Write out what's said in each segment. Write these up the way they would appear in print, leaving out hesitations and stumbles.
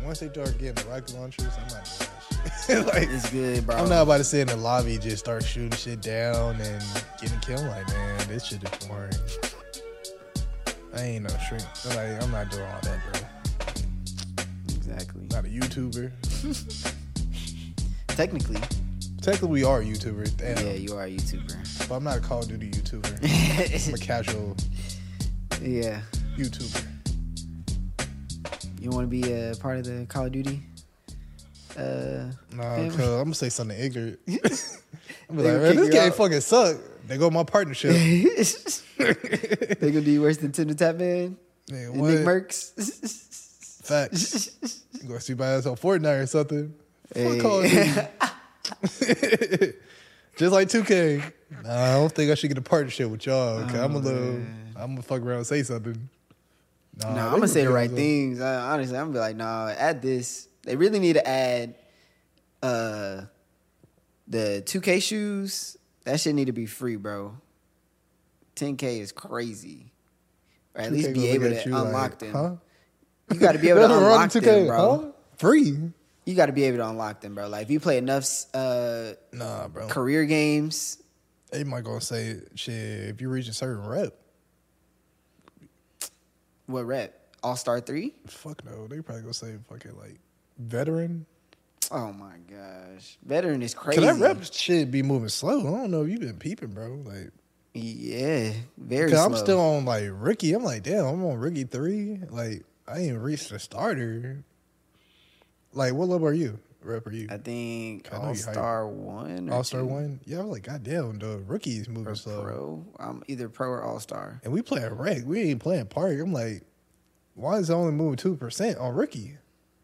once they start getting the rocket launchers, I'm not doing that shit. Like, It's good, bro. I'm not about to sit in the lobby just start shooting shit down and getting killed. Like, man, this shit is boring. I ain't no shrink. Like, I'm not doing all that, bro. Exactly. Not a YouTuber. Technically, we are YouTubers. Damn. yeah, you are a YouTuber. But I'm not a Call of Duty YouTuber. I'm a casual Yeah. YouTuber. You want to be a part of the Call of Duty? Nah, family? cause I'm gonna say something ignorant. I'm be They like, gonna man, kick this you game out. fucking suck. They go my partnership. They gonna do worse than Tinder Tap Man Man, and what? Nick Merckx. Facts. You gonna see my ass on Fortnite or something? Hey. Fuck Call of Duty. Just like 2K. Nah, I don't think I should get a partnership with y'all. Cause I'm gonna fuck around and say something. No, they I'm gonna say the gonna right be things. Honestly, I'm gonna be like, nah, add this. They really need to add the 2K shoes. That shit need to be free, bro. 10K is crazy. Or at least 2K be gonna able look at to you unlock like, them. Huh? You got to be able to Nothing wrong unlock with them, bro. Huh? Free? You got to be able to unlock them, bro. Like if you play enough Nah, bro. career games, They might gonna say shit if you reach a certain rep. what rep? All-Star 3? Fuck no, they probably gonna say fucking like veteran. Oh my gosh. Veteran is crazy. Cause that rep shit be moving slow. I don't know if you been peeping, bro. Like, Yeah, very cause slow. I'm still on like rookie. I'm like, damn, I'm on rookie 3. Like, I ain't reached the starter. Like, what level are you? Rep are you? I think I know you All-Star 1 or All-Star 2. 1? Yeah, I'm like, goddamn, the rookies moving Or slow. pro. I'm either pro or All-Star. And we play a rec. We ain't playing park. I'm like, why is it only moving 2% on rookie?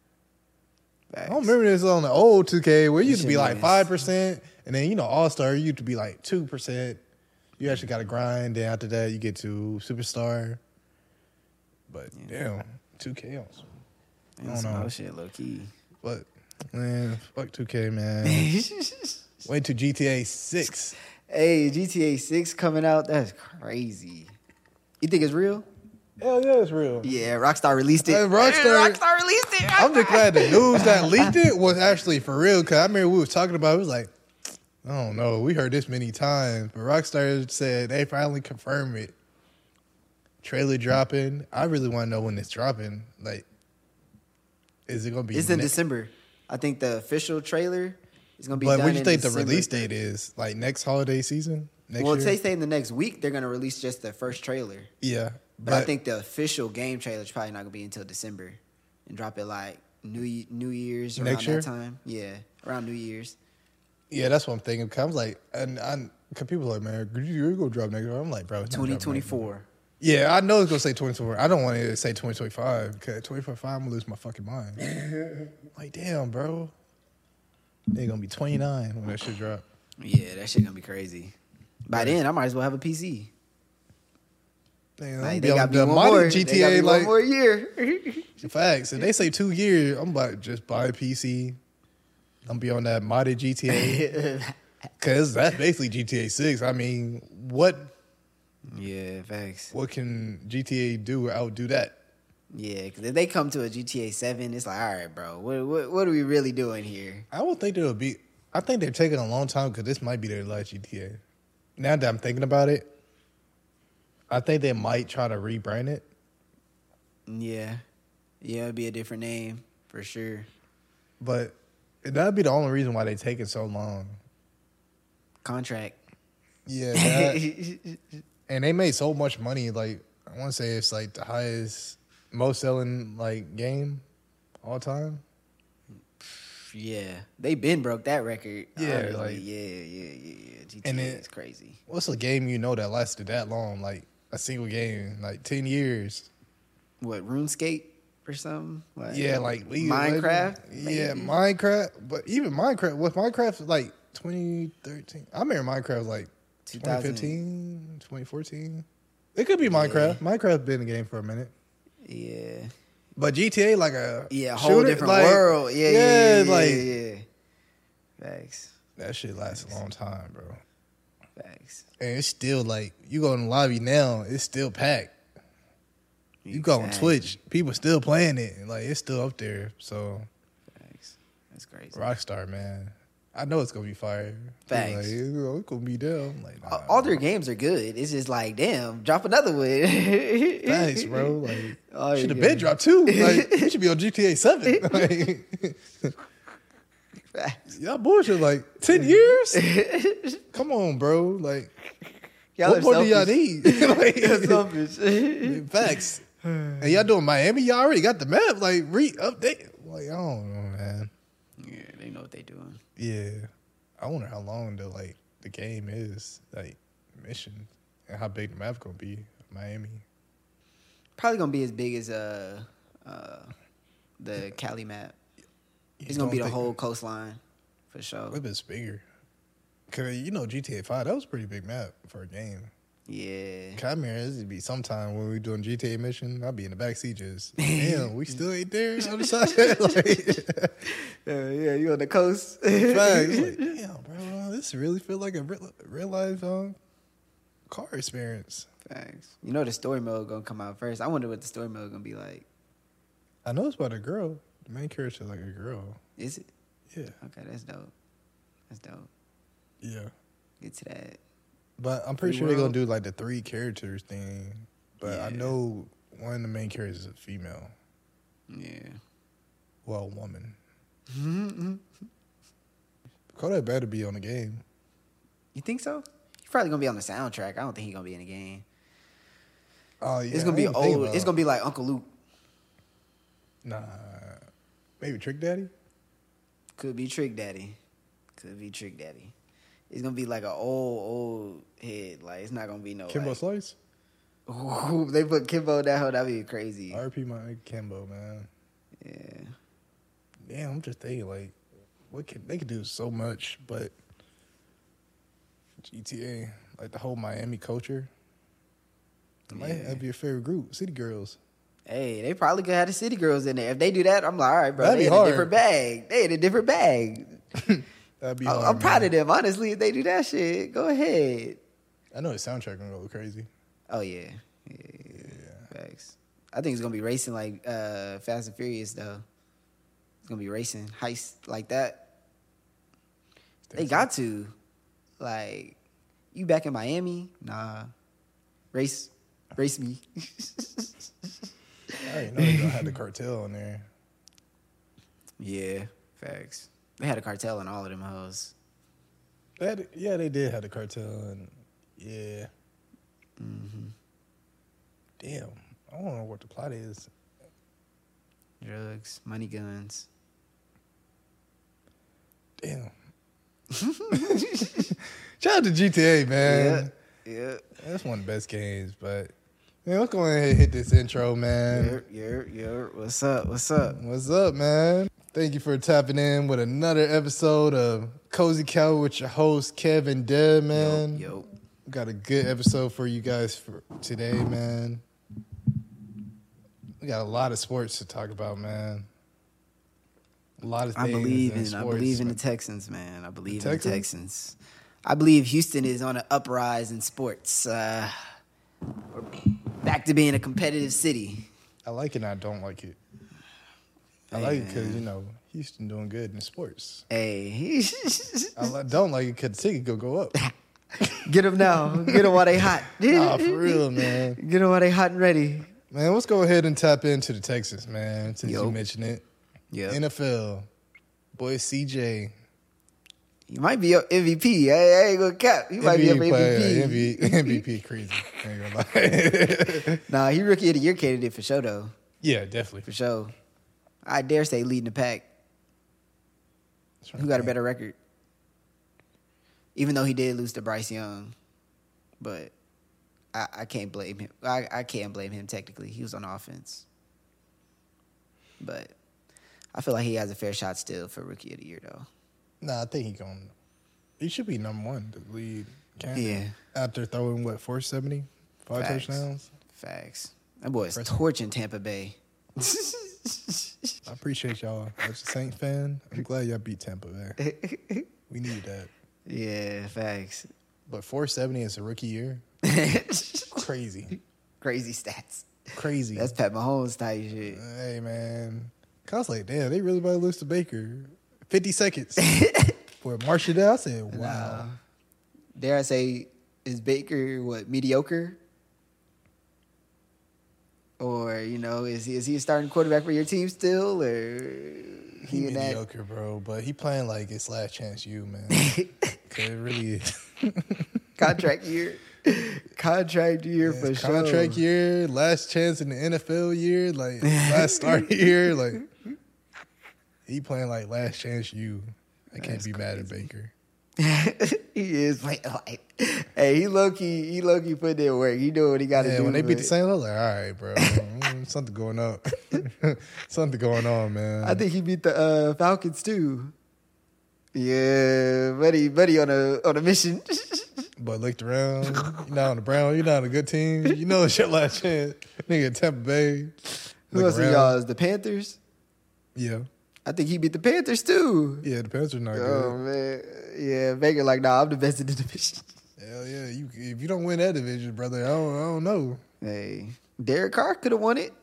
I don't remember this on the old 2K where you used to be like 5%, and then, All-Star, you used to be like 2%. You actually got to grind. Then after that, you get to Superstar. But, damn, 2K on some. I don't know. Shit, low key. But, man, fuck 2K, man. Wait till GTA 6. Hey, GTA 6 coming out. That's crazy. You think it's real? Hell yeah, it's real. Yeah, Rockstar released it. Hey, Rockstar released it. I'm just glad the news that leaked it was actually for real. Because I remember we was talking about it. It was like, I don't know. We heard this many times. But Rockstar said they finally confirmed it. Trailer dropping. I really want to know when it's dropping. Like, is it going to be... It's in December. I think the official trailer is going to be done in But what do you think December. the release date is? Like next holiday season? Next Well, year? they say in the next week they're going to release just the first trailer. Yeah. But I think the official game trailer is probably not going to be until December. And drop it like New Year's around Next year? that time. Yeah, around New Year's. Yeah, that's what I'm thinking. Cause I was like, cause people are like, man, you're going to drop next year. I'm like, bro, it's not dropping next year. 2024. Yeah, I know it's going to say 2024. I don't want it to say 2025 because 2025, I'm going to lose my fucking mind. Like, damn, bro. They're going to be 29 when that shit drop. Yeah, that shit going to be crazy. By then, I might as well have a PC. Damn, Like, I'm they be got on me the one modded more. GTA, They got me like, one more year. facts. If they say 2 years, I'm about to just buy a PC. I'm be on that modded GTA. Because that's basically GTA 6. I mean, what Yeah, facts. can GTA do outdo that? Yeah, because if they come to a GTA 7, it's like, all right, bro, what are we really doing here? I don't think there'll be. I think they're taking a long time because this might be their last GTA. Now that I'm thinking about it, I think they might try to rebrand it. Yeah. Yeah, it'd be a different name for sure. But that'd be the only reason why they taking so long. Contract. Yeah, that, and they made so much money. Like, I want to say it's like the highest, most selling like game all time. Yeah. They been broke that record. Yeah, honestly. like- Yeah. GTA And is crazy. What's a game that lasted that long? Like a single game, like 10 years. What, RuneScape or something? Like, Yeah, like League of Minecraft? Legends. Yeah, Minecraft. But even Minecraft, was Minecraft like 2013? I remember Minecraft was like 2015, 2014. It could be Minecraft. Minecraft been in the game for a minute. Yeah. But GTA like a Whole shooter, different like, world. Yeah. like Facts. that shit lasts a long time, bro. Facts. And it's still like you go in the lobby now, it's still packed. You go on Twitch, people still playing it, and like it's still up there. So, Facts. That's crazy. Rockstar, man. I know it's gonna be fire. Facts. Like, it's gonna be them. Like, nah, all their games are good. It's just like, damn, drop another one. Thanks, bro. Like, should have been dropped too. Like, we should be on GTA 7. Like, y'all bullshit. Like 10 years. Come on, bro. Like, y'all what more do y'all selfish. need? Like, Y'all selfish. Facts. And y'all doing Miami? Y'all already got the map. Like, re-update. Like, I don't know, man. Yeah, they know what they doing. Yeah, I wonder how long the game is, like mission, and how big the map gonna be. Miami Probably gonna be as big as the Cali map. It's gonna be the whole coastline for sure. A bit bigger, cause GTA 5 that was a pretty big map for a game. Yeah, Come here, this would be sometime when we doing GTA mission. I'll be in the backseat just damn, we still ain't there on the side. Like, yeah, you on the coast. Facts. Like, damn, bro, this really feel like a real life car experience. Facts. You know the story mode gonna come out first. I wonder what the story mode gonna be like. I know it's about a girl. The main character like a girl. Is it? Yeah. Okay, that's dope. That's dope. Yeah. Get to that. But I'm pretty sure they're gonna do like the 3 characters thing. But Yeah. I know one of the main characters is a female. Yeah. Well, a woman. Kodak better be on the game. You think so? He's probably gonna be on the soundtrack. I don't think he's gonna be in the game. Oh yeah. It's gonna be old. It's gonna be like Uncle Luke. Nah. Maybe Trick Daddy? Could be Trick Daddy. It's gonna be like an old head. Like it's not gonna be no Kimbo like, Slice? Ooh, they put Kimbo in that hole, that'd be crazy. RP my Kimbo, man. Yeah. Damn, I'm just thinking like they could do so much, but GTA, like the whole Miami culture. It might have your favorite group, City Girls. Hey, they probably could have the City Girls in there. If they do that, I'm like, all right, bro. That'd They be in hard. a different bag. They in a different bag. That'd be hard. I'm proud of them, honestly. If they do that shit, go ahead. I know the soundtrack gonna go crazy. Oh yeah. Facts. I think it's gonna be racing like Fast and Furious though. It's gonna be racing heist like that. They got to. Like, you back in Miami? Nah. Race me. I already know they're gonna have the cartel in there. Yeah, facts. They had a cartel in all of them hoes. They did have the cartel, and yeah. Mm-hmm. Damn, I don't know what the plot is. Drugs, money, guns. Damn. Shout out to GTA, man. Yeah. That's one of the best games, but man, let's go ahead and hit this intro, man. Yeah. What's up? What's up, man? Thank you for tapping in with another episode of Cozy Couch with your host, Kevin Deb, man. Yo. We got a good episode for you guys for today, man. We got a lot of sports to talk about, man. A lot of things. I believe in the Texans, man. I believe in the Texans. I believe Houston is on an uprise in sports. We're back to being a competitive city. I like it and I don't like it. I like it because, Houston doing good in sports. Hey. I don't like it because the ticket could go up. Get them now. Get them while they hot. Nah, for real, man. Get them while they hot and ready. Man, let's go ahead and tap into the Texans, man, since you mentioned it. Yeah. NFL. Boy, CJ. You might be your MVP. I ain't gonna cap. You might be your MVP. MVP crazy. I ain't gonna lie. Nah, he rookie of the year candidate for sure, though. Yeah, definitely. For sure. I dare say leading the pack. Who got a better record? Even though he did lose to Bryce Young. But I can't blame him. I can't blame him technically. He was on offense. But I feel like he has a fair shot still for rookie of the year, though. Nah, I think he should be number one, the lead candidate. Yeah. After throwing, 470? 5 touchdowns? Facts. That boy is torching Tampa Bay. I appreciate y'all. As a Saints fan, I'm glad y'all beat Tampa Bay. We needed that. Yeah, facts. But 470 is a rookie year? Crazy. Crazy stats. Crazy. That's Pat Mahomes type shit. Hey, man. I was like, damn, they really about to lose to Baker. 50 seconds. For Marshall there, I said, wow. Dare I say, is Baker, mediocre? Or, is he a starting quarterback for your team still? Or he mediocre, bro. But he playing like it's last chance you, man. Cause it really is. Contract year. Contract year for sure. Contract year, last chance in the NFL year, like last start year. Like, he playing like last chance you. I can't be mad at Baker. He is like, hey, he low key put in work. He doing what he got to do. When they beat the Saints, I was like, all right, bro, something going up, something going on, man. I think he beat the Falcons too. Yeah, buddy on a mission. But looked around, you're not on the Browns, you're not on a good team. You know it's your last chance, nigga. Tampa Bay. Who else are y'all? Is the Panthers? Yeah. I think he beat the Panthers too. Yeah, the Panthers are not good. Oh man, yeah, Baker like, nah, I'm the best in the division. Hell yeah, if you don't win that division, brother, I don't know. Hey, Derek Carr could have won it.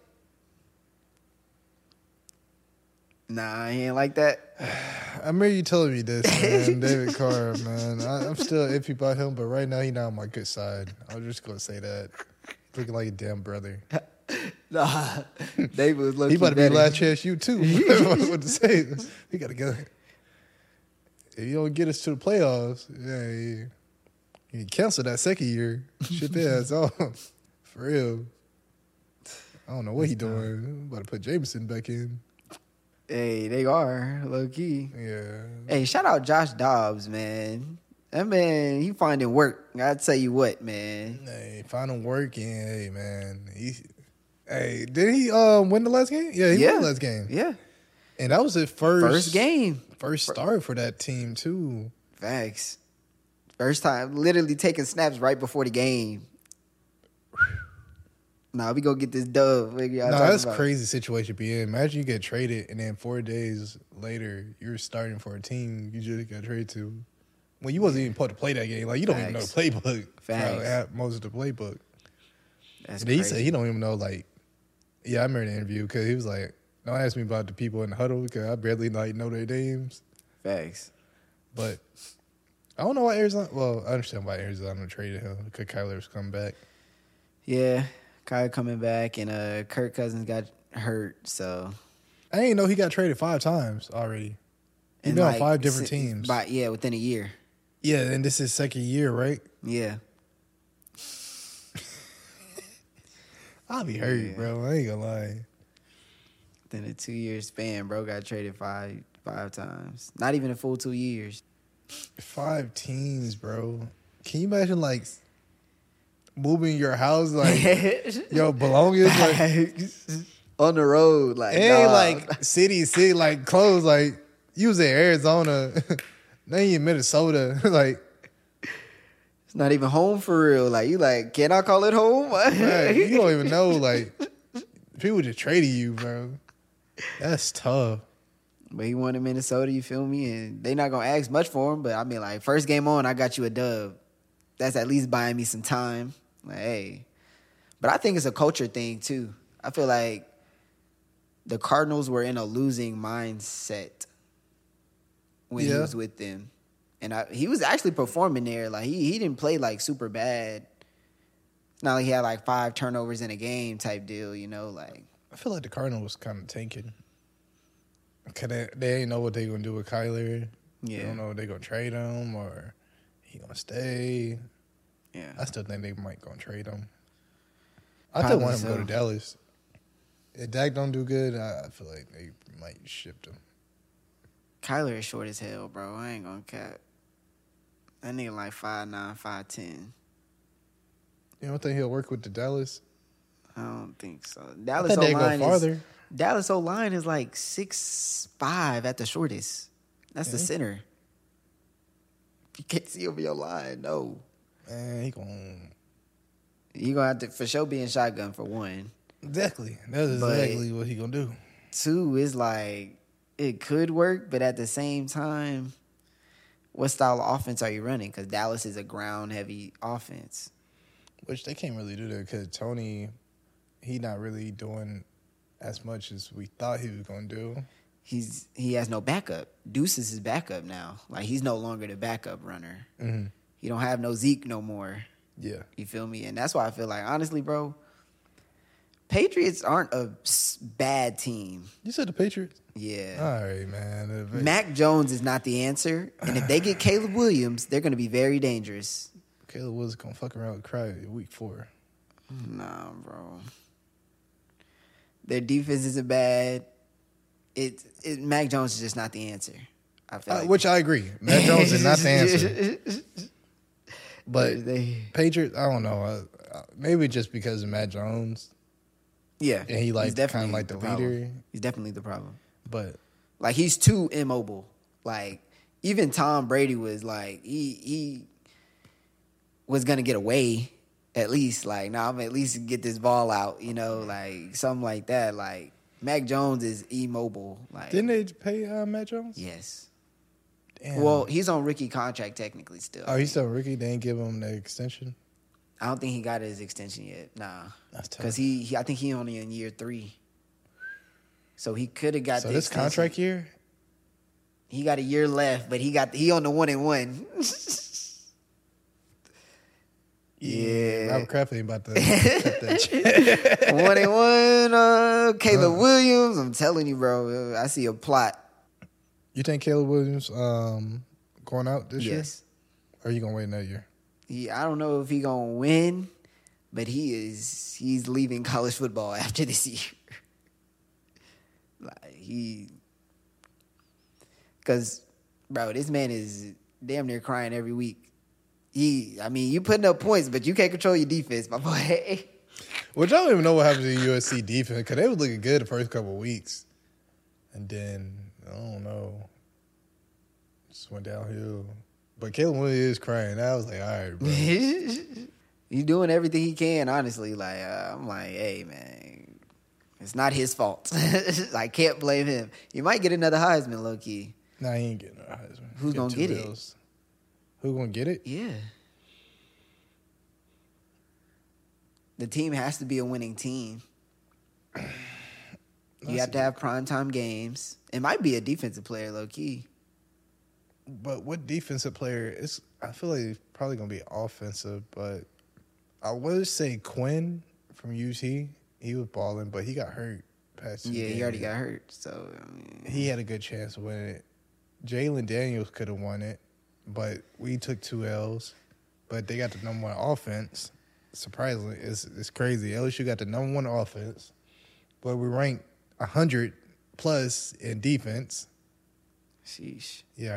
Nah, he ain't like that. I remember you telling me this, man. David Carr, man. I'm still iffy about him, but right now he's not on my good side. I'm just gonna say that. Looking like a damn brother. Nah, David was looking. He about to be last chance you too. What to say? He got to go. If you don't get us to the playoffs, yeah, you cancel that second year. Shit their ass off. For real. I don't know what he doing. I'm about to put Jameson back in. Hey, they are low key. Yeah. Hey, shout out Josh Dobbs, man. That man, he finding work. I tell you what, man. Hey, finding work and hey, man, did he win the last game? Yeah, he won the last game. Yeah. And that was his first game. First start for that team, too. Facts. First time, literally taking snaps right before the game. Nah, we gonna get this dub. That's a crazy situation to be in. Imagine you get traded and then 4 days later, you're starting for a team you just got traded to. Well, you wasn't even supposed to play that game. Like, you don't even know the playbook. Facts. Most of the playbook. That's crazy. He said he don't even know, like, yeah, I remember the interview because he was like, don't ask me about the people in the huddle because I barely know their names. Facts. But I don't know why Arizona. Well, I understand why Arizona traded him because Kyler's come back. Yeah, Kyler coming back and Kirk Cousins got hurt. So I didn't know he got traded 5 times already. He's been on 5 different teams. Within a year. Yeah, and this is second year, right? Yeah. I'll be hurt, bro. I ain't gonna lie. Within a 2-year span, bro got traded five times. Not even a full 2 years. 5 teams, bro. Can you imagine like moving your house, like your belongings, like on the road, like like city, like clothes, like you was in Arizona, now you in Minnesota, like it's not even home for real. Like you, like, can I call it home? Right, you don't even know. Like people just trading you, bro. That's tough. But he won in Minnesota, you feel me? And they not gonna ask much for him. But I mean, like, first game on, I got you a dub. That's at least buying me some time. Like, hey. But I think it's a culture thing too. I feel like the Cardinals were in a losing mindset when he was with them. And he was actually performing there. Like, he didn't play, like, super bad. It's not like he had, like, 5 turnovers in a game type deal, you know? Like, I feel like the Cardinals was kind of tanking. Cause they ain't know what they going to do with Kyler. Yeah. They don't know if they going to trade him or he going to stay. Yeah. I still think they might going to trade him. I still want him to go to Dallas. If Dak don't do good, I feel like they might ship him. Kyler is short as hell, bro. I ain't going to cap. That nigga like 5'9", 5'10". You don't think he'll work with the Dallas? I don't think so. Dallas O-line is like 6'5" at the shortest. That's the center. You can't see over your line, no. Man, you gonna have to for sure be in shotgun for one. Exactly. That's exactly what he gonna do. 2 is like it could work, but at the same time, what style of offense are you running? Because Dallas is a ground heavy offense. Which they can't really do that because Tony he not really doing as much as we thought he was going to do. He has no backup. Deuce is his backup now. Like, he's no longer the backup runner. Mm-hmm. He don't have no Zeke no more. Yeah. You feel me? And that's why I feel like, honestly, bro, Patriots aren't a bad team. You said the Patriots? Yeah. All right, man. Mac Jones is not the answer. And if they get Caleb Williams, they're going to be very dangerous. Caleb was going to fuck around with Cry week 4. Nah, bro. Their defense isn't bad. Mac Jones is just not the answer. I feel like. Which I agree. Mac Jones is not the answer. But Patriots, I don't know. Maybe just because of Mac Jones. Yeah. And he like kind of like the leader. He's definitely the problem. But like, he's too immobile. Like, even Tom Brady was like, he was gonna get away at least. Like, I'm gonna at least get this ball out, like something like that. Like, Mac Jones is immobile. Like, didn't they pay Mac Jones? Yes. Damn. Well, he's on rookie contract technically still. Oh, he's still rookie? They didn't give him the extension? I don't think he got his extension yet. Nah. That's tough. Because I think he only in year 3. So he could have got the this extension. Contract year? He got a year left, but he on the 1-1. Yeah. Robert Kraft ain't about to cut that check. 1-1, Caleb Williams. I'm telling you, bro. I see a plot. You think Caleb Williams going out this year? Yes. Or are you going to wait another year? I don't know if he going to win, but he's leaving college football after this year. Because, bro, this man is damn near crying every week. You putting up points, but you can't control your defense, my boy. Which I don't even know what happened to the USC defense, because they was looking good the first couple of weeks. And then, I don't know, just went downhill. But Caleb Williams is crying. I was like, all right, bro. He's doing everything he can, honestly. Like, I'm like, hey, man, it's not his fault. I can't blame him. He might get another Heisman, low-key. Nah, he ain't getting a Heisman. Who's going to get it? Who going to get it? Yeah. The team has to be a winning team. You have to have primetime games. It might be a defensive player, low-key. But what defensive player is? I feel like he's probably gonna be offensive, but I would say Quinn from UT. He was balling, but he got hurt past 2 games. He already got hurt, so he had a good chance of winning it. Jalen Daniels could have won it, but we took 2 L's. But they got the number 1 offense. Surprisingly, it's crazy. LSU got the number 1 offense, but we ranked 100 plus in defense. Sheesh. Yeah,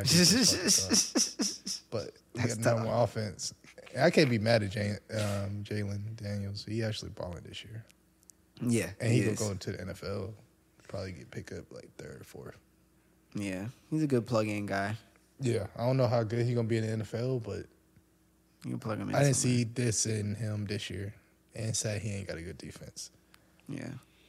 but we got the number 1 offense. I can't be mad at Jalen Daniels. He actually balling this year. Yeah, and he could go into the NFL. Probably get picked up like 3rd or 4th. Yeah, he's a good plug-in guy. Yeah, I don't know how good he's gonna be in the NFL, but you can plug him in. I didn't see this in him this year, and said he ain't got a good defense. Yeah.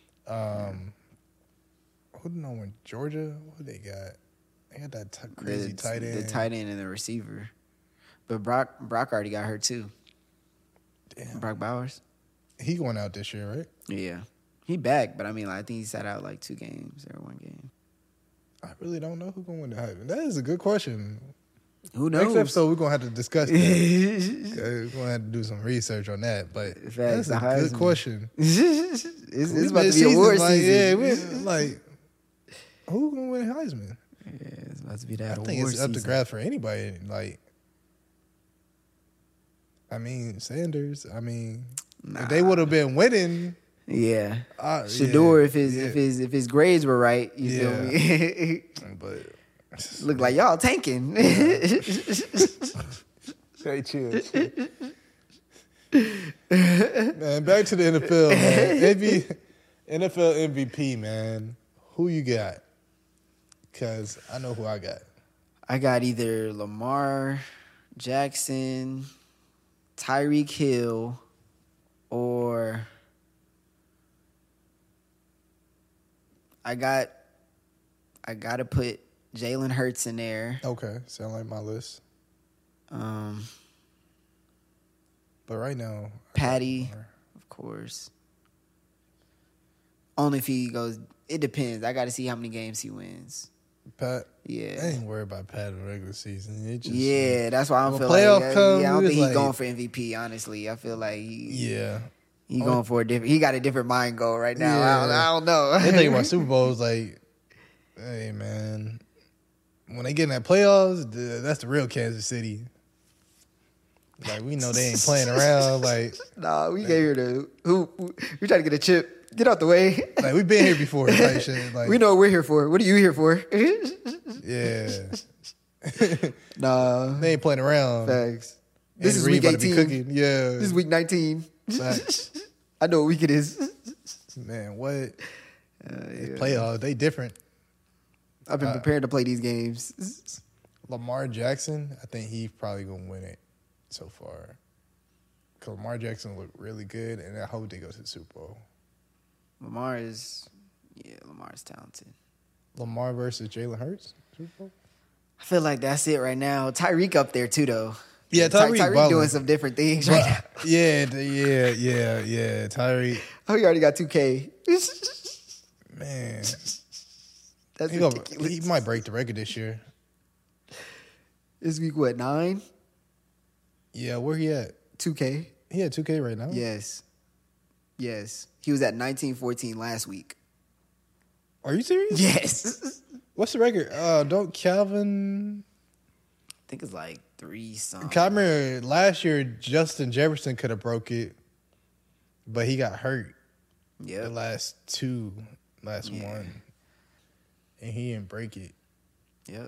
Who do you know in Georgia? What they got? They got that crazy tight end. The tight end and the receiver. But Brock already got hurt too. Damn. Brock Bowers. He going out this year, right? Yeah. He back, but I think he sat out like 2 games or 1 game. I really don't know who's going to win the Heisman. That is a good question. Who knows? Next episode, we're going to have to discuss that. We're going to have to do some research on that. But that's a good question. It's about to be award season. Yeah, who's going to win the Heisman? Yeah, it's about to be that award season. I think it's up to grab for anybody. Sanders. If they would have been winning. Yeah. Shador, if his grades were right, you feel me? But look like y'all tanking. Hey, chill. Man, back to the NFL, man. NFL MVP, man. Who you got? Because I know who I got. I got either Lamar Jackson, Tyreek Hill, or I got to put Jalen Hurts in there. Okay, sound like my list. But right now, Patty, of course. Only if he goes. It depends. I got to see how many games he wins. Pat. Yeah. I ain't worried about Pat in the regular season. It just, Yeah, that's why I don't feel playoff like. come, I don't think he's like, going for MVP. Honestly, I feel like he going for a different. He got a different mind goal right now. Yeah. I don't know. They think about Super Bowls like, hey man, when they get in that playoffs, that's the real Kansas City. Like we know they ain't playing around. Like nah, we came here to who we trying to get a chip. Get out the way. Like we've been here before. Type shit. Like we know what we're here for. What are you here for? Yeah. Nah, they ain't playing around. Facts. This is Reed week about to be 18. cooking. Yeah. This is week 19. Facts. I know what week it is. Man, what? Yeah. Playoffs, they different. I've been prepared to play these games. Lamar Jackson, I think he's probably gonna win it so far. Cause Lamar Jackson looked really good, and I hope they go to the Super Bowl. Lamar is talented. Lamar versus Jalen Hurts, Super Bowl. I feel like that's it right now. Tyreek up there too, though. Yeah, Tyreek doing some different things right now. Yeah. Tyreek, Oh, he already got 2K. man, That's ridiculous. he might break the record this year. This week, what, 9? Yeah, where he at? 2K. He at 2K right now. Yes. He was at 1914 last week. Are you serious? Yes. What's the record? Don't Calvin? I think it's like 3 something. I remember last year Justin Jefferson could have broke it, but he got hurt. Yeah. The last one, and he didn't break it. Yep.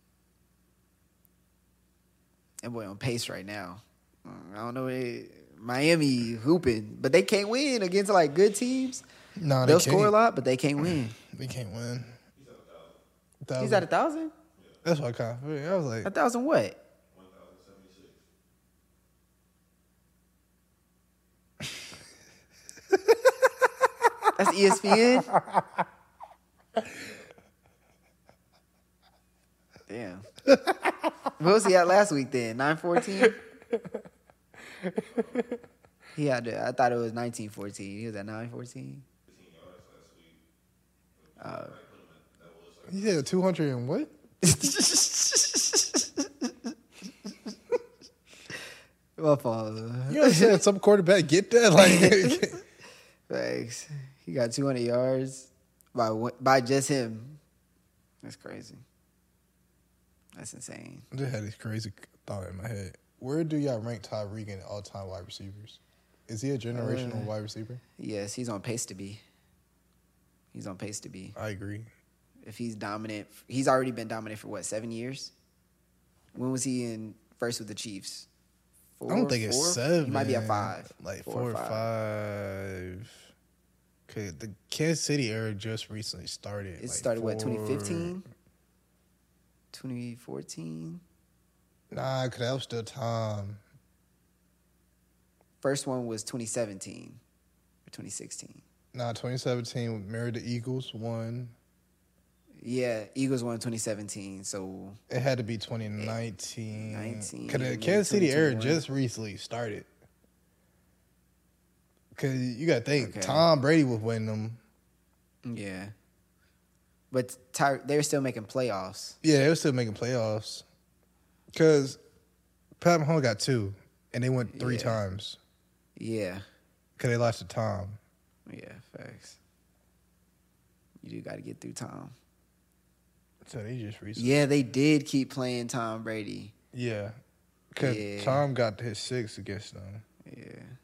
That boy on pace right now. I don't know. Miami hooping, but they can't win against like good teams. No, They'll score a lot, but they can't win. They can't win. He's at 1,000? That's what I kind of figured. I was like, 1,000 what? 1,076. That's ESPN? Damn. What was he at last week then? 914? He had I thought it was 1914. He was at 914. he had 200 and what? My fault. You understand? Some quarterback get that? Like, Thanks. He got 200 yards by just him. That's crazy. That's insane. I just had this crazy thought in my head. Where do y'all rank Tyreek in all-time wide receivers? Is he a generational wide receiver? Yes, he's on pace to be. I agree. If he's dominant, he's already been dominant for what, 7 years? When was he in first with the Chiefs? 4, I don't think it's 7. He might be at 5. Like 4 or 5. Okay, the Kansas City era just recently started. It started, 2015? 2014? Nah, because that was still Tom. First one was 2017 or 2016. Nah, 2017, married the Eagles, won. Yeah, Eagles won 2017, so... It had to be 2019. 19. Because the Kansas City era just recently started. Because you got to think, Tom Brady was winning them. Yeah. But they were still making playoffs. Yeah, they were still making playoffs. Because Pat Mahomes got 2, and they went 3 times. Yeah. Because they lost to Tom. Yeah, facts. You do got to get through Tom. So they just recently. Yeah, they did keep playing Tom Brady. Yeah. Because Tom got his 6 against them. Yeah.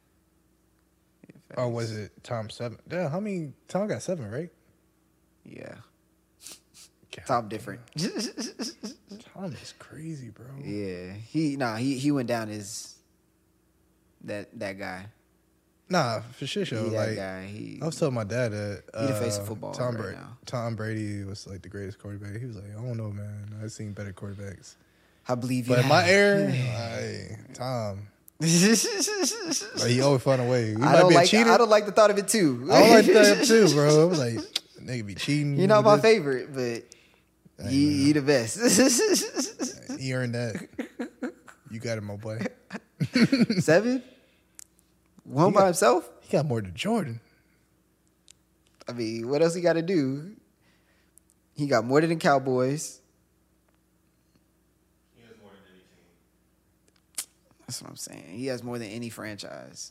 Or was it Tom 7? Damn, how many? Tom got 7, right? Yeah. God. Tom different. Tom is crazy, bro. Yeah. He went down as that guy. Nah, for sure. Like, guy. I was telling my dad that he the face of football Tom Brady was like the greatest quarterback. He was like, I don't know, man. I've seen better quarterbacks. I believe you. But in my era, Tom. Like, he always found a way. I don't like the thought of it too. I don't like that too, bro. I was like, nigga be cheating. You're not my favorite, but he the best. He earned that. You got it, my boy. 7? One by himself? He got more than Jordan. I mean, what else he got to do? He got more than the Cowboys. He has more than any team. That's what I'm saying. He has more than any franchise.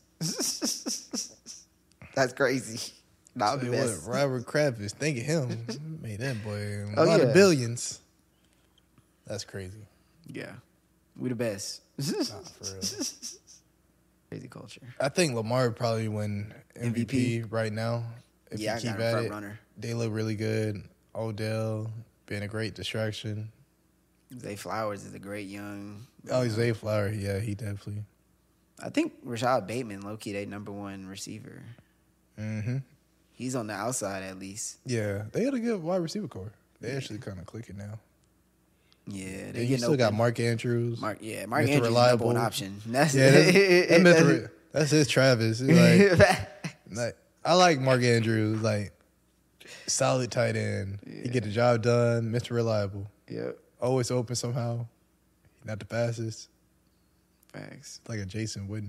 That's crazy. Not the best. What Robert Kraft is thinking him. Made that boy a Oh, lot yeah. of billions. That's crazy. Yeah. We the best. Nah, for real. Crazy culture. I think Lamar would probably win MVP right now. If Yeah, you I keep got him at front it. runner. They look really good. Odell being a great distraction. Zay Flowers is a great young. Oh, Zay Flower. Yeah, he definitely. I think Rashad Bateman, low-key, they number one receiver. Mm-hmm. He's on the outside at least. Yeah, they got a good wide receiver core. They actually kind of clicking now. Yeah, Yeah, you still got Mark Andrews. Mark Mr. Andrews is the number Reliable. one option. That's Yeah, that's his Travis. He's like, I like Mark Andrews. Like, solid tight end. He get the job done. Mr. Reliable. Yep. Always open somehow. Not the fastest. Facts. Like a Jason Witten.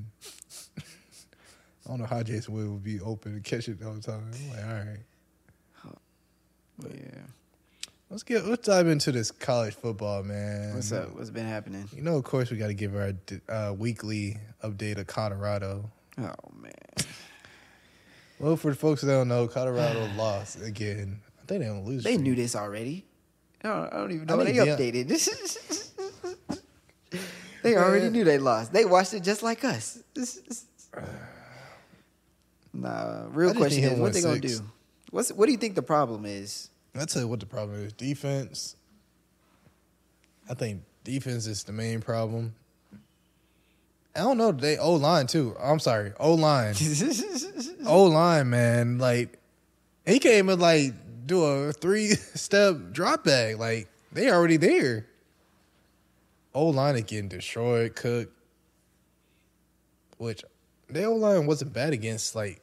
I don't know how Jason Witten would be open and catch it all the time. I'm like, all right. But yeah. Let's dive into this college football, man. What's up? What's been happening? You know, of course, we got to give our weekly update of Colorado. Oh man. Well, for the folks that don't know, Colorado lost again. I think they don't lose. They knew this already. I don't even know. I They think updated. They already knew they lost. They watched it just like us. Nah, real just question need is, him what they win gonna 6. do? What do you think the problem is? I'll tell you what the problem is. Defense. I think defense is the main problem. I don't know. They O-line, too. I'm sorry. O-line. O-line, man. Like, he came and, like, do a 3-step drop back. Like, they already there. O-line is getting destroyed, cooked. Which, the O-line wasn't bad against, like,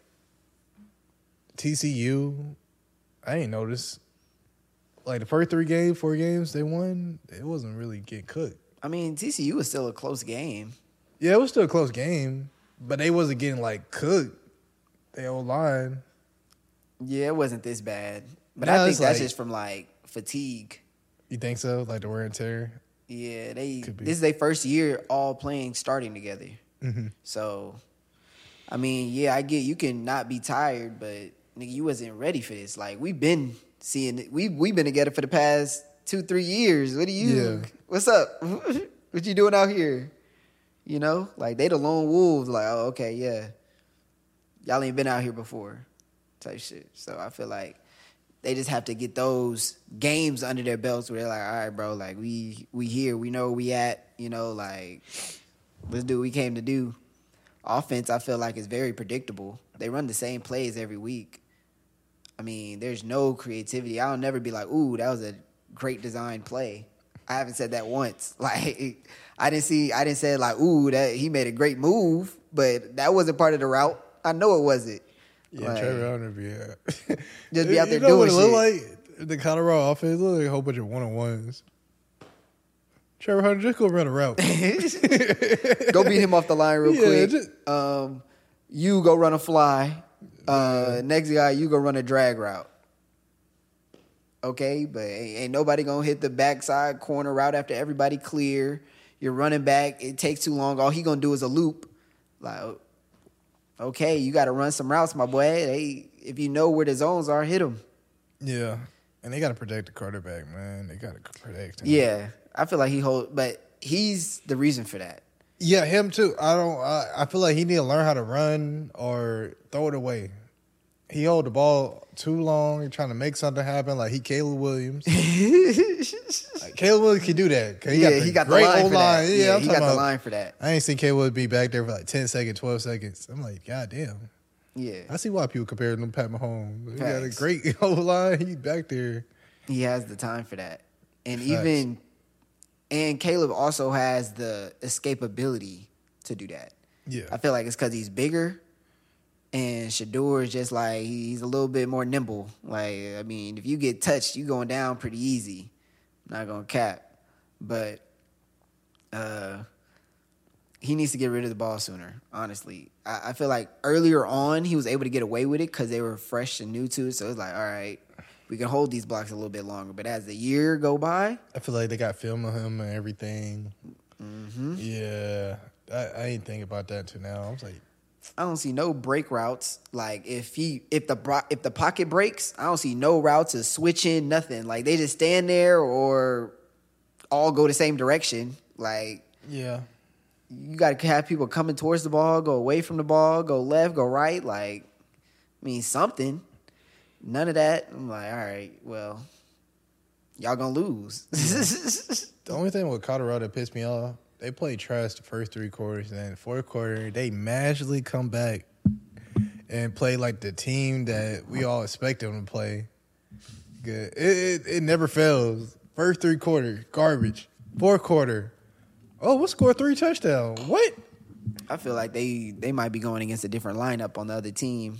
TCU. I ain't noticed. Like, the first 4 games they won, it wasn't really getting cooked. I mean, TCU was still a close game. Yeah, it was still a close game, but they wasn't getting, like, cooked. They O-line. Yeah, it wasn't this bad. But Nah, I think it's that's like- just from, like, fatigue. You think so? Like the wear and tear? Yeah, Could be. this is their first year all playing, starting together. Mm-hmm. So, I mean, yeah, I get you can not be tired, but nigga, you wasn't ready for this. Like we've been seeing it. We've been together for the past 2-3 years. What do you? Yeah. What's up? What you doing out here? You know, like they the lone wolves. Like, oh, okay, yeah, y'all ain't been out here before, type shit. So I feel like they just have to get those games under their belts where they're like, all right, bro, like we here, we know where we at, you know, like let's do what we came to do. Offense, I feel like is very predictable. They run the same plays every week. I mean, there's no creativity. I'll never be like, ooh, that was a great design play. I haven't said that once. Like I didn't say like, ooh, that he made a great move, but that wasn't part of the route. I know it wasn't. Yeah, Like, Trevor Hunter be Just be out there you know what doing it look shit. like? The Colorado offense look like a whole bunch of one-on-ones. Trevor Hunter, just go run a route. Go beat him off the line real Yeah, quick. You go run a fly. Next guy, you go run a drag route. Okay, but ain't nobody gonna hit the backside corner route after everybody clear. You're running back. It takes too long. All he gonna do is a loop. Like, okay, you got to run some routes, my boy. If you know where the zones are, hit them. Yeah, and they got to protect the quarterback, man. They got to protect him. Yeah, I feel like but he's the reason for that. Yeah, him too. I feel like he need to learn how to run or throw it away. He hold the ball too long, trying to make something happen. Like he Caleb Williams. Like, Caleb Williams can do that. 'Cause He got the line for that. Yeah, I'm he talking got the about- line for that. I ain't seen Caleb Williams be back there for like 10 seconds, 12 seconds. I'm like, God damn. Yeah, I see why people compare him to Pat Mahomes. He got a Facts. great O-line. He back there. he has the time for that, and Facts. and Caleb also has the escapability to do that. Yeah. I feel like it's because he's bigger, and Shador is just like he's a little bit more nimble. Like, I mean, if you get touched, you going down pretty easy. I'm not gonna cap, but he needs to get rid of the ball sooner, honestly. I feel like earlier on, he was able to get away with it because they were fresh and new to it. So it's like, all right, we can hold these blocks a little bit longer. But as the year go by, I feel like they got film of him and everything. mm-hmm. Yeah, I ain't think about that till now. I was like, I don't see no break routes. Like if the pocket breaks, I don't see no routes of switching, nothing. Like they just stand there or all go the same direction. Like yeah, you got to have people coming towards the ball, go away from the ball, go left, go right. Like, I mean something. None of that. I'm like, all right, well, y'all gonna lose. the only thing with Colorado that pissed me off, they played trash the first 3 quarters, and then the fourth quarter, they magically come back and play like the team that we all expect them to play. Good. It never fails. First 3 quarters, garbage. Fourth quarter, we'll score 3 touchdowns. What? I feel like they might be going against a different lineup on the other team.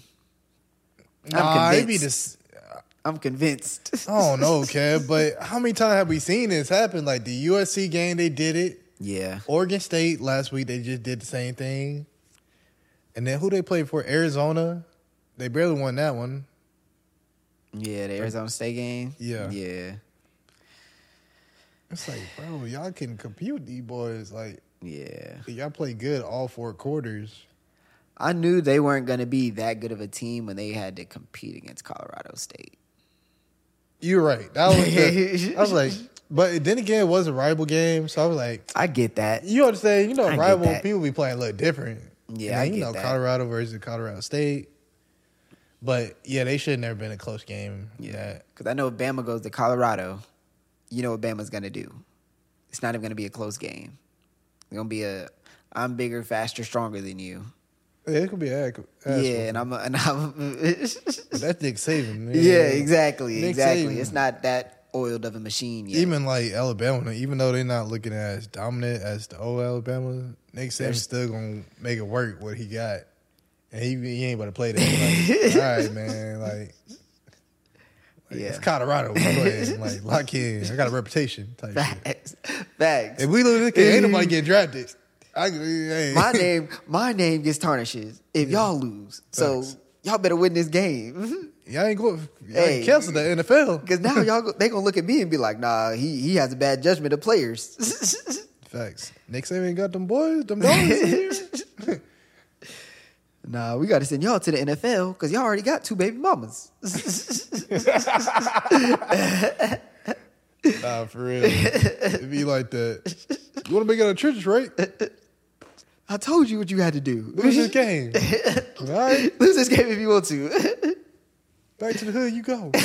I'm convinced. I don't know, Kev, but how many times have we seen this happen? Like the USC game, they did it. Yeah. Oregon State last week, they just did the same thing. And then who they played for? Arizona. They barely won that one. Yeah, the Arizona State game. Yeah. Yeah. It's like, bro, y'all can compete with these boys. Like, yeah. y'all play good all 4 quarters. I knew they weren't going to be that good of a team when they had to compete against Colorado State. You're right. That was I was like, but then again, it was a rival game, so I was like, I get that. you understand? You know, I rival get that. people be playing a little different. Yeah, and then, I get you know, that. Colorado versus Colorado State. But yeah, they should have never been a close game. Yeah. Because I know if Bama goes to Colorado, you know what Bama's going to do. It's not even going to be a close game. It's going to be I'm bigger, faster, stronger than you. Yeah, it could be ass. Yeah, and I'm But that's Nick Saban. Man. yeah, exactly. Nick Exactly. Saban. It's not that oiled of a machine yet. Even like Alabama, even though they're not looking as dominant as the old Alabama, Nick Saban's still gonna make it work what he got, and he ain't about to play that. Like, all right, man. Like yeah. it's Colorado. Go ahead. Like lock in. I got a reputation. Type shit. Facts. Facts. If we lose this game, ain't nobody get drafted. Hey. My name gets tarnishes if y'all lose. So Facts. y'all better win this game. Y'all ain't going. Hey. Cancel the NFL. Because now they gonna look at me and be like, nah, he has a bad judgment of players. Facts. Nick Saban got them boys, them dogs in here. Nah, we got to send y'all to the NFL because y'all already got 2 baby mamas. Nah, for real. It be like that. You want to make it a church, right? I told you what you had to do. Lose this game. All right? Lose this game if you want to. Back to the hood you go.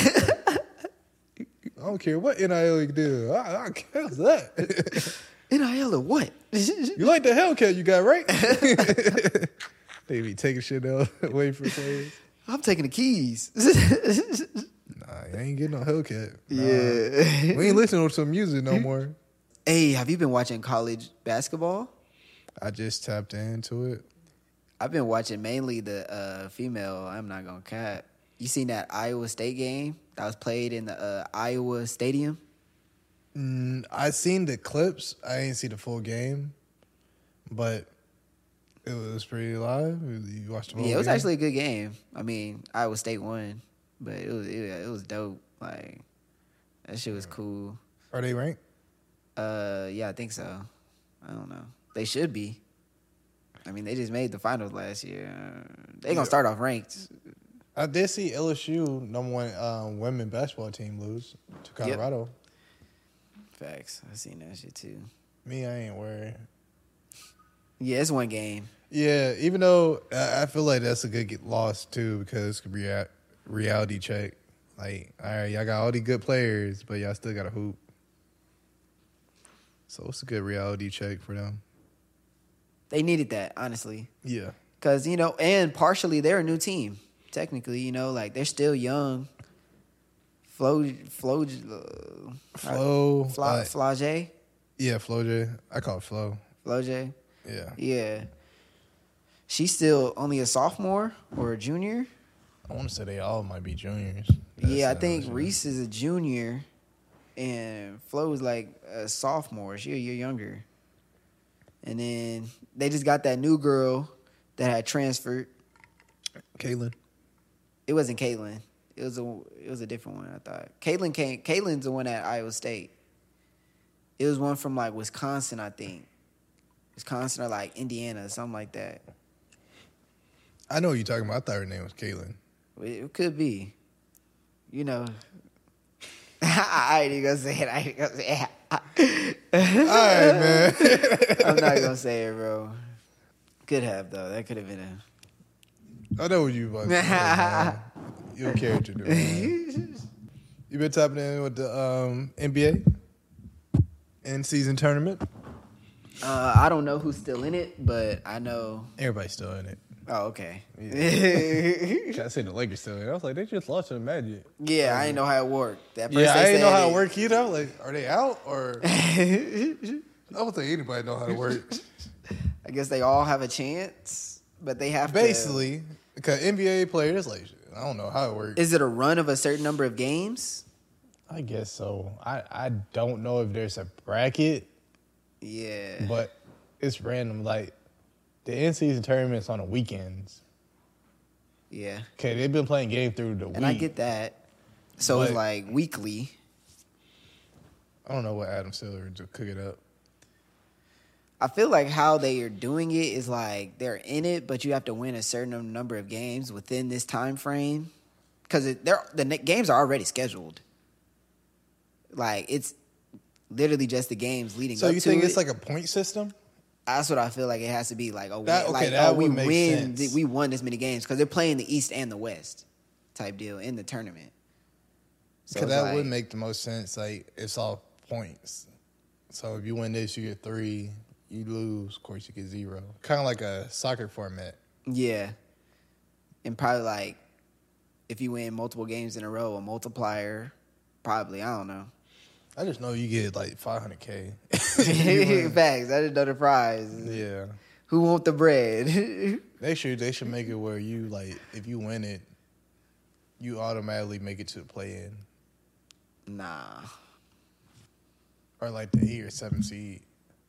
I don't care what NIL you do. I care that. NIL or what? You like the Hellcat you got, right? They be taking shit away from players. I'm taking the keys. Nah, you ain't getting no Hellcat. Nah. Yeah. We ain't listening to some music no more. Hey, have you been watching college basketball? I just tapped into it. I've been watching mainly the female. I'm not gonna cap. You seen that Iowa State game that was played in the Iowa Stadium? I seen the clips. I didn't see the full game, but it was pretty live. You watched the whole Yeah, it was game? actually a good game. I mean, Iowa State won, but it was dope. Like that shit was cool. Are they ranked? Yeah, I think so. I don't know. They should be. I mean, they just made the finals last year. They gonna start off ranked. I did see LSU #1 women basketball team lose to Colorado. Facts. I seen that shit too. Me, I ain't worried. Yeah, it's one game. Yeah, even though I feel like that's a good loss too because it could be a reality check. Like, all right, y'all got all these good players, but y'all still got to hoop. So it's a good reality check for them. They needed that, honestly. Yeah. Because, and partially they're a new team. Technically, like they're still young. Flage. Yeah, Flo. I call it Flo. Flage. Yeah. Yeah. She's still only a sophomore or a junior. I want to say they all might be juniors. Yeah, I think Reese is a junior, and Flo is like a sophomore. She a year younger. And then they just got that new girl that had transferred. Caitlin. It wasn't Caitlin. It was a different one, I thought. Caitlin's the one at Iowa State. It was one from like Wisconsin, I think. Wisconsin or like Indiana, something like that. I know what you're talking about. I thought her name was Caitlin. It could be. You know. I ain't even gonna say it. All right, man. I'm not gonna say it, bro. Could have though. That could have been a. I know what you about to say, man. You're a character, dude. Man. You been tapping in with the NBA in-season tournament? I don't know who's still in it, but I know Everybody's still in it. Oh, okay. I said the Lakers still in it. I was like, they just lost to the Magic. Yeah, I didn't know how it worked. That Yeah, I didn't know how it said worked either. Like, are they out or? I don't think anybody know how to work. I guess they all have a chance, but they have Basically, because NBA players, like, I don't know how it works. Is it a run of a certain number of games? I guess so. I don't know if there's a bracket, Yeah. but it's random. Like, the in-season tournament's on the weekends. Yeah. Okay, they've been playing games through the week. And I get that. So it's But- like weekly. I don't know what Adam Silver to cook it up. I feel like how they are doing it is like they're in it, but you have to win a certain number of games within this time frame. Because games are already scheduled. Like, it's literally just the games leading up to it. So you think it's like a point system? That's what I feel like it has to be. Like, would make sense. We won this many games because they're playing the East and the West type deal in the tournament. So Because it's that like, would make the most sense. Like, it's all points. So if you win this, you get 3. You lose, of course, you get 0. Kind of like a soccer format. yeah, and probably like if you win multiple games in a row, a multiplier. Probably, I don't know. I just know you get like $500K. Facts. I didn't know the prize. Yeah. Who want the bread? They should make it where you, like, if you win it, you automatically make it to the play-in. Nah. Or like the 8 or 7 seed.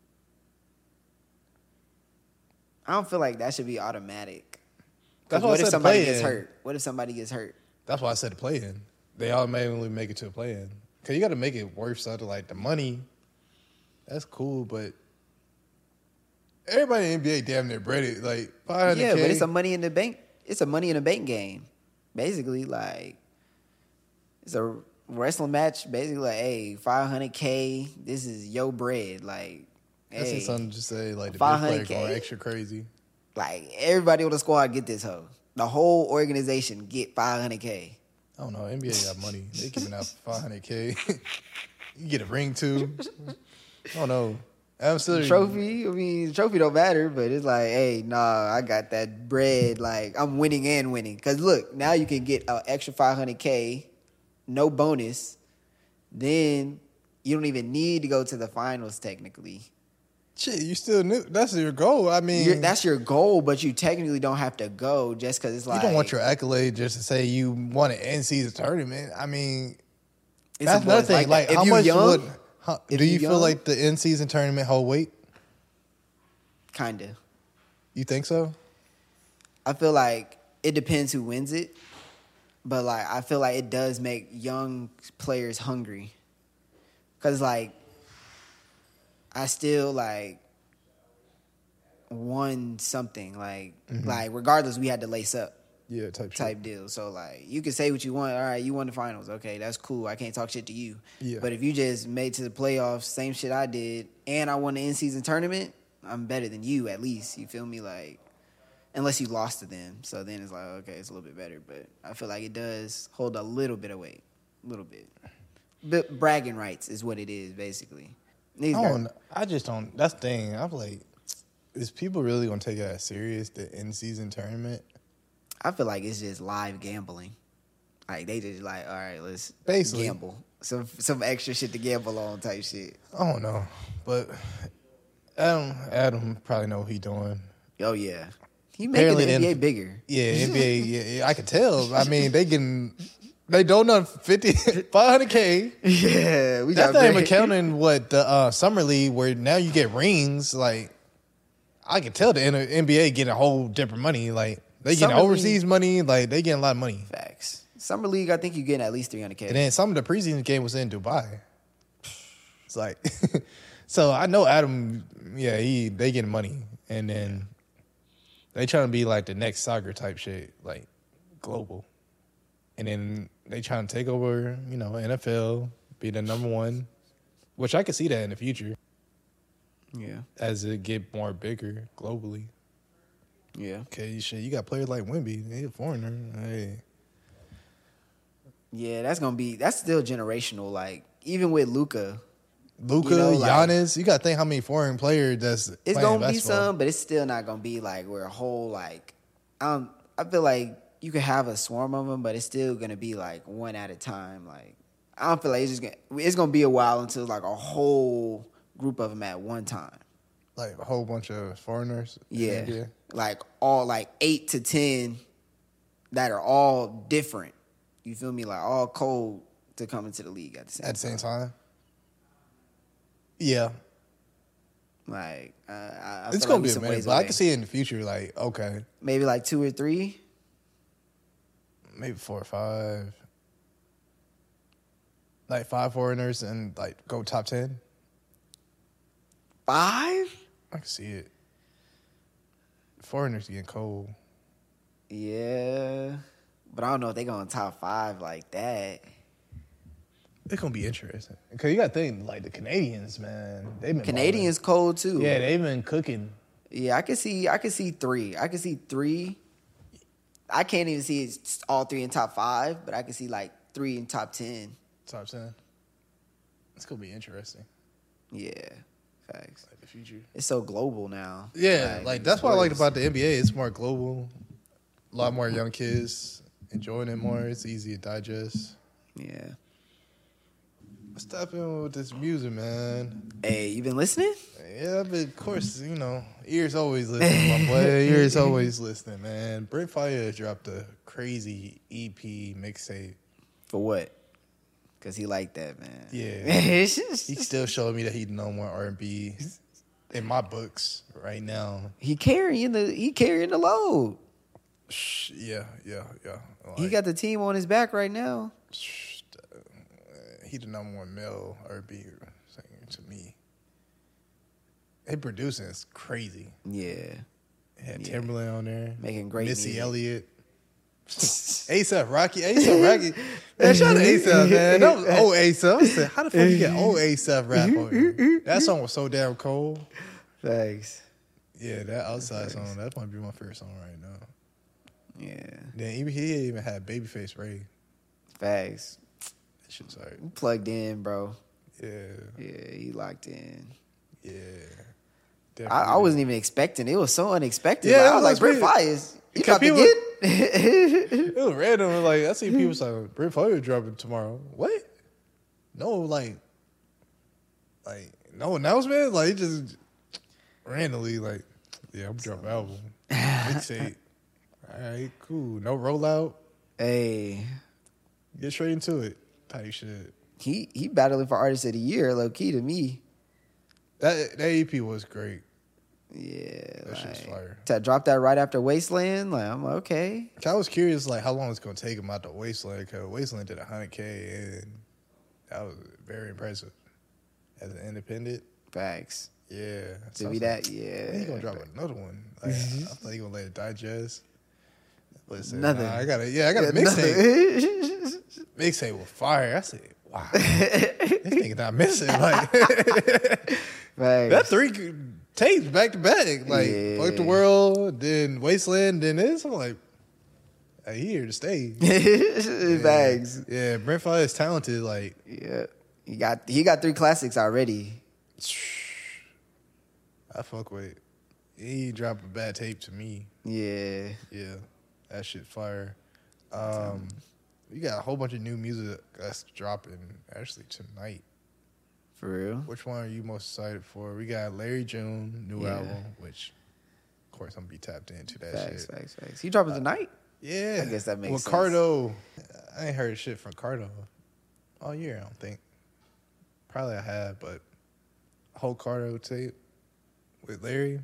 I don't feel like that should be automatic. That's 'Cause why I what if said somebody play-in. gets hurt? What if somebody gets hurt? That's why I said the play-in. They automatically make it to the play-in. Because you got to make it worth something. Like, the money, that's cool, but everybody in the NBA damn near breaded. Like, $500K. Yeah, but it's a money in the bank. It's a money in the bank game. Basically, like, it's a wrestling match. Basically, like, hey, $500K. This is your bread. Like, That's hey, just something to say, like, the big player 500K. going extra crazy. like everybody on the squad get this hoe. The whole organization get $500K. I don't know. NBA got money. They giving out $500K. You get a ring, too. I don't know. I'm still Trophy don't matter, but it's like, hey, nah, I got that bread. Like, I'm winning and winning. Because look, now you can get an extra $500K, no bonus. Then you don't even need to go to the finals, technically. Shit, you still new. That's your goal. I mean, That's your goal, but you technically don't have to go just because it's like. you don't want your accolade just to say you won an in-season tournament. I mean, it's that's another thing. Like, that. If how you much young, do you feel like the in-season tournament hold weight? kind of. You think so? I feel like it depends who wins it, but like I feel like it does make young players hungry. Cause like I still like won something like regardless we had to lace up Yeah, type shit. type deal. So like you can say what you want. All right, you won the finals. Okay, that's cool. I can't talk shit to you. Yeah. But if you just made to the playoffs, same shit I did, and I won the in-season tournament, I'm better than you at least. You feel me? Like, unless you lost to them. So then it's like, okay, it's a little bit better. But I feel like it does hold a little bit of weight. A little bit. But bragging rights is what it is, basically. I just don't. That's the thing. I'm like, is people really gonna take it as serious, the in-season tournament? I feel like it's just live gambling. Like, they just like, all right, let's Basically. gamble. Some extra shit to gamble on type shit. I don't know, but Adam probably know what he doing. Oh, yeah. He making the Apparently NBA bigger. Yeah, NBA. Yeah, I could tell. I mean, they don't know 500K. Yeah. That's not even counting what the summer league, where now you get rings. Like, I can tell the NBA getting a whole different money. Like they getting Summer overseas money. Like they getting a lot of money. Facts. Summer League, I think you're getting at least $300K. And then some of the preseason game was in Dubai. It's like, so I know Adam. Yeah, they getting money, and then they trying to be like the next soccer type shit, like global. And then they trying to take over, NFL, be the number one, which I could see that in the future. Yeah. As it get more bigger globally. Yeah. Okay, shit, you got players like Wemby, he's a foreigner. Hey. Yeah, that's still generational. Like, even with Luka, Giannis, you got to think how many foreign players that's it's playing gonna be basketball. some, but it's still not gonna be like we're a whole like. I feel like you could have a swarm of them, but it's still gonna be like one at a time. Like, I don't feel like it's gonna be a while until like a whole group of them at one time. Like a whole bunch of foreigners. Yeah, like all like 8 to 10 that are all different. You feel me? Like all cold to come into the league at the same time. Yeah. Like, I it's feel going to like be a minute, but I can see it in the future, like, okay. Maybe like 2 or 3. Maybe 4 or 5. Like 5 foreigners and like go top 10. 5? I can see it. Foreigners getting cold. Yeah. But I don't know if they going top 5 like that. It's going to be interesting. Because you got to think, like, the Canadians, man. They've been Canadians cold, too. Yeah, they've been cooking. Yeah, I can see 3. I can see 3. I can't even see it's all 3 in top 5, but I can see, like, 3 in top 10. Top 10. It's going to be interesting. Yeah. Facts. Like the future. It's so global now. Yeah, like that's what I liked about the NBA. It's more global. A lot more young kids enjoying it more. It's easy to digest. Yeah. Step in with this music, man. Hey, you been listening? Yeah, but of course, ears always listening, my boy. Ears always listening, man. Brent Fire dropped a crazy EP mixtape. For what? Because he liked that, man. Yeah. He still showed me that he know more R&B in my books right now. He carrying the load. Yeah. Like, He got the team on his back right now. He the number one male R&B singer to me. His producing is crazy. Yeah. It had Timberland on there. Making great Missy music. Elliott. A$AP Rocky. Man, shout out to A$AP, man. That was old A$AP. I said, how the fuck you get old A$AP rap on here? That song was so damn cold. Thanks. Yeah, that Outside song, that might be my favorite song right now. Yeah. Then he even had Babyface Ray. Facts. That shit's hard. Plugged in, bro. Yeah. Yeah, he locked in. Yeah. I wasn't even expecting it. It was so unexpected. Yeah, Like, I was like, Brent Fires. You got to people- get? It was random. Like, I see people saying, Brent Fire dropping tomorrow. What? No, like no announcement. Like, just randomly, like, yeah, I'm dropping an album. Mixtape. All right, cool. No rollout. Hey, Get straight into it. Type shit. he battling for Artist of the Year, low key to me. That EP was great. Yeah, That shit's fire. To drop that right after Wasteland, like I'm okay. I was curious, like, how long it's gonna take him out to Wasteland, because Wasteland did 100K, and that was very impressive as an independent. Facts. Yeah, To be that, yeah. He's gonna drop another one. Like, I thought he gonna let it digest. But said, Nothing. Nah, I got a mixtape. Mixtape with fire. I said, wow, this nigga not missing. Like Facts. that 3 tapes back to back. Like Fuck the World, then Wasteland, then this. I'm like, hey, he here to stay. Facts. Yeah, Brent Fire is talented. Like, Yeah, he got 3 classics already. I fuck with it. He dropped a bad tape to me. Yeah. Yeah, that shit fire. We got a whole bunch of new music that's dropping actually tonight. For real. Which one are you most excited for? We got Larry June, new Yeah. album, which of course I'm gonna be tapped into that Facts. shit. He dropping tonight? Yeah, I guess that makes with sense. Cardo. I ain't heard shit from Cardo all year. I don't think. Probably I have, but whole Cardo tape with Larry,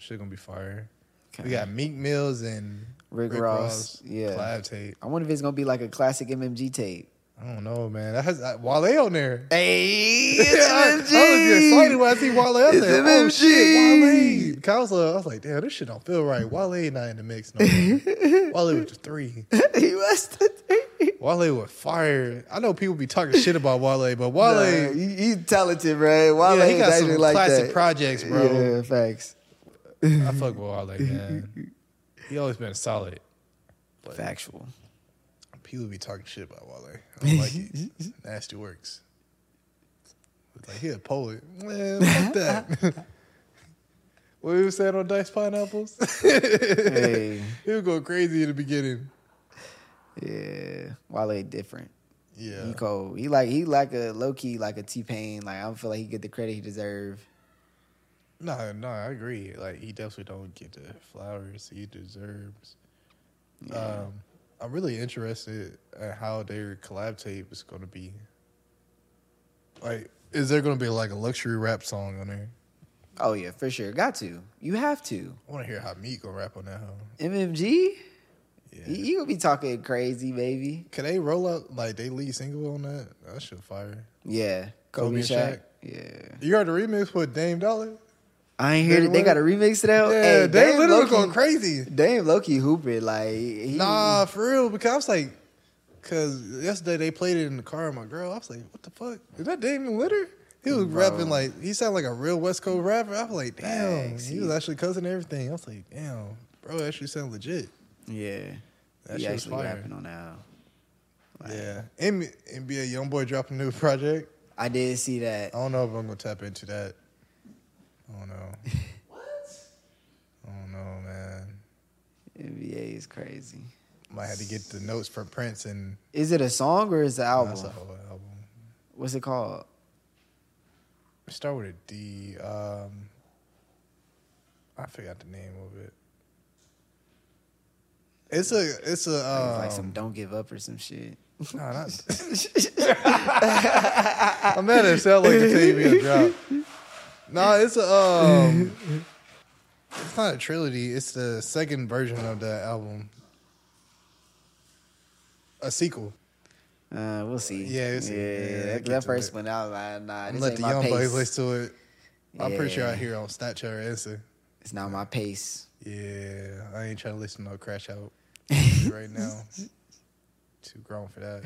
Shit gonna be fire. Okay. We got Meek Mills and Rick Ross. Yeah. collab tape. I wonder if it's gonna be like a classic MMG tape. I don't know, man. That has Wale on there. Hey, I was excited when I see Wale. I was like, oh shit, Wale. I was like, damn, this shit don't feel right. Wale not in the mix no more. Wale with the 3. He was the 3. Wale was fire. I know people be talking shit about Wale, but Wale, he's talented, bro. Wale yeah, he got some like classic that. projects, bro. Yeah, facts. I fuck with Wale, man. He always been solid. But Factual. people be talking shit about Wale. I don't like it. Nasty works. It's like, he a poet. Man, fuck that. What he was saying on Diced Pineapples? Hey. He would go crazy in the beginning. Yeah, Wale different. Yeah. He cold. He like a low key like a T-Pain. Like I don't feel like he get the credit he deserve. No, I agree. Like, he definitely don't get the flowers he deserves. Yeah. I'm really interested in how their collab tape is going to be. Like, is there going to be like a luxury rap song on there? Oh yeah, for sure. Got to. You have to. I want to hear how Meek gonna rap on that. Huh? MMG. Yeah. He gonna be talking crazy, baby. Can they roll out like they lead single on that? That shit fire. Yeah. Kobe and Shaq. Yeah. You heard the remix with Dame Dollar? I ain't heard it. They got a remix to that. Yeah, Hey, Dame literally low-key- going crazy. Dame low-key hooping. Like, Nah, for real. Because I was like, because yesterday they played it in the car with my girl. I was like, what the fuck? Is that Damian Litter? He was Bro. rapping like, he sounded like a real West Coast rapper. I was like, damn. Thanks. He was actually cussing everything. I was like, damn. Bro, actually sound legit. Yeah. That He shit was actually fire. rapping on that. Like, Yeah. NBA Youngboy dropping a new project. I did see that. I don't know if I'm going to tap into that. I don't know. I don't know, man. NBA is crazy. Might have to get the notes from Prince and Is it a song or is it an album? that's a whole album. What's it called? Start with a D. I forgot the name of it. It's a Like some "Don't Give Up" or some shit. nah, not. I'm mad at it sound like the TV drop. No, it's a it's not a trilogy. It's the second version of the album. A sequel. We'll see. Yeah, we'll see. Yeah, get that to first it. one, I was like, nah, I'm this let ain't the my young boys pace. listen to it. I'm pretty sure I Yeah. hear it on Snapchat or Insta. It's not my pace. Yeah, I ain't trying to listen to no Crash Out right now. Too grown for that.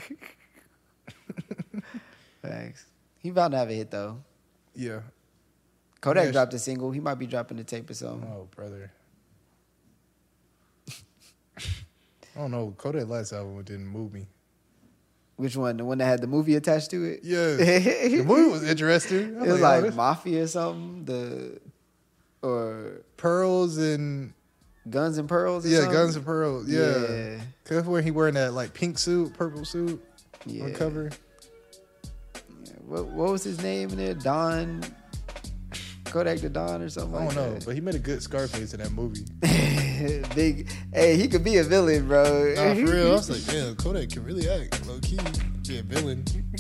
Thanks. He about to have a hit though. Yeah. Kodak Yeah, dropped a single. He might be dropping the tape or something. Oh, brother. I don't know. Kodak last album didn't move me. Which one? The one that had the movie attached to it? Yeah. The movie was interesting. I It was oh, like this- Mafia or something. Or Pearls and Guns and Pearls or yeah, something? Guns and Pearls. Yeah. Yeah. Cause that's where he wearing that like pink suit, purple suit Yeah. on cover. Yeah. What was his name in there? Don? Kodak the Don or something I like don't know, that? but he made a good Scarface in that movie. Big. Hey, he could be a villain, bro. Nah, for real. I was like, damn, Kodak can really act low key. Be a villain.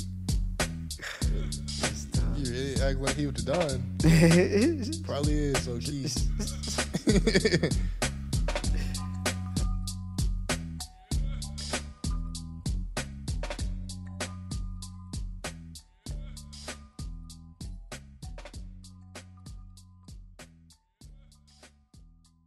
You really act like he was the Don. Probably is low key.